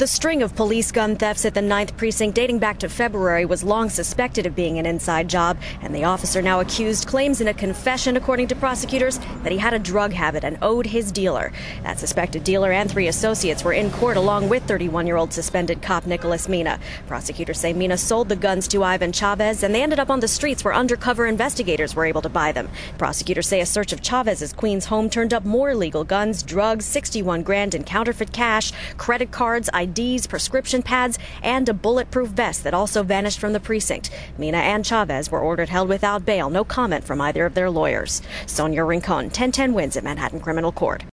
The string of police gun thefts at the 9th Precinct dating back to February was long suspected of being an inside job, and the officer now accused claims in a confession, according to prosecutors, that he had a drug habit and owed his dealer. That suspected dealer and 3 associates were in court along with 31-year-old suspended cop Nicholas Mina. Prosecutors say Mina sold the guns to Ivan Chavez, and they ended up on the streets where undercover investigators were able to buy them. Prosecutors say a search of Chavez's Queens home turned up more illegal guns, drugs, 61 grand in counterfeit cash, credit cards, IDs, prescription pads, and a bulletproof vest that also vanished from the precinct. Mina and Chavez were ordered held without bail. No comment from either of their lawyers. Sonia Rincon, 1010 Wins at Manhattan Criminal Court.